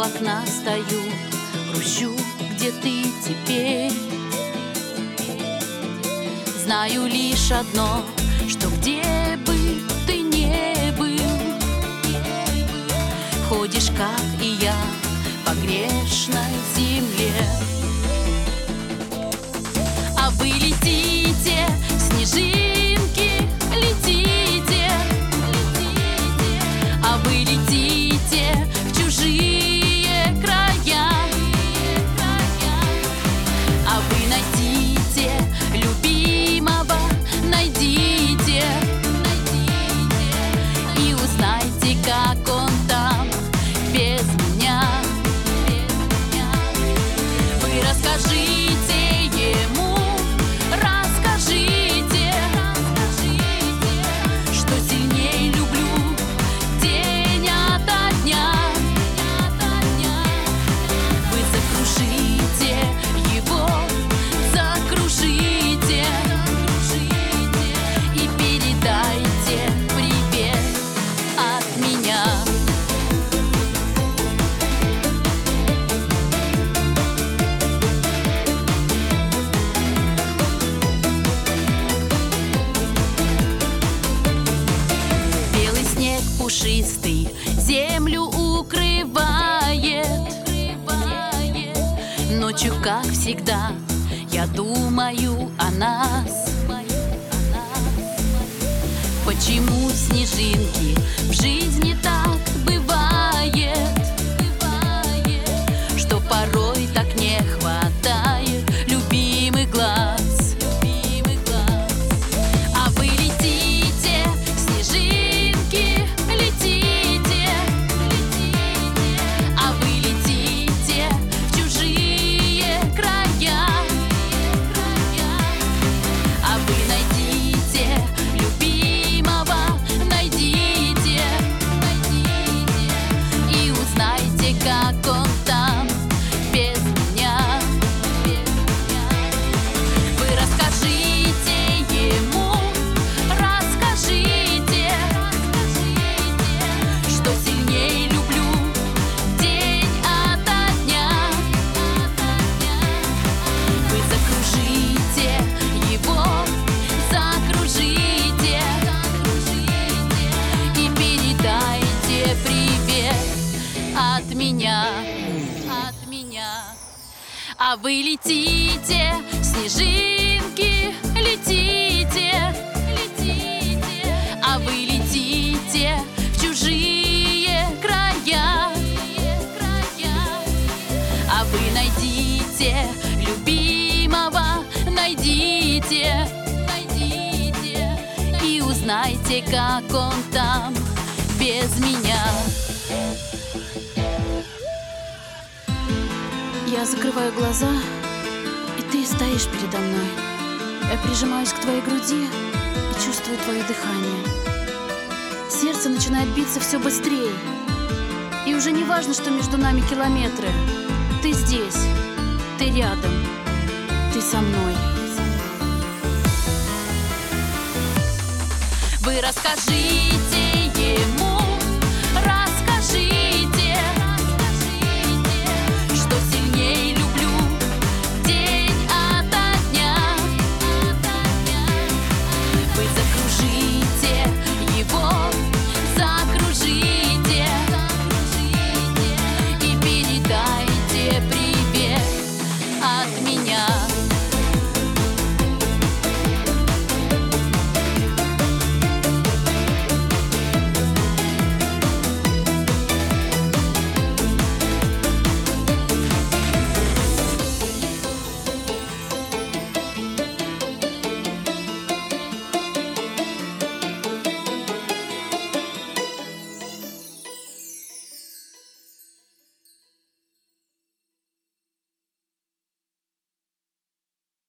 окна стою, грущу, где ты теперь. Знаю лишь одно, что где бы ты не был, ходишь, как и я, по грешной земле. А вы летите, снежинки, летите, а вы летите в чужие края, а вы найдите любимого, найдите и узнайте, как он там без меня. Вы расскажите ему, расскажите, что сильнее люблю день ото дня. Вы закружите его, закружите и передайте привет от меня. Белый снег пушистый землю укрывает. Ночью, как всегда, я думаю о нас. Почему снежинки в жизни так бывает, что порой так не хватает любимых глаз? А вы летите, снежинки, летите, а вы летите в чужие края, а вы найдите любимого, найдите и узнайте, как он там без меня. Вы расскажите ему, расскажите, что сильнее люблю день ото дня. Вы закружите его, закружите и передайте привет от меня, от меня. А вы летите, снежинки, летите, летите, а вы летите в чужие края, а вы найдите любимого, найдите и узнайте, как он там без меня. Я закрываю глаза, и ты стоишь передо мной. Я прижимаюсь к твоей груди и чувствую твое дыхание. Сердце начинает биться все быстрее. И уже не важно, что между нами километры. Ты здесь, ты рядом, ты со мной. Вы расскажите ему,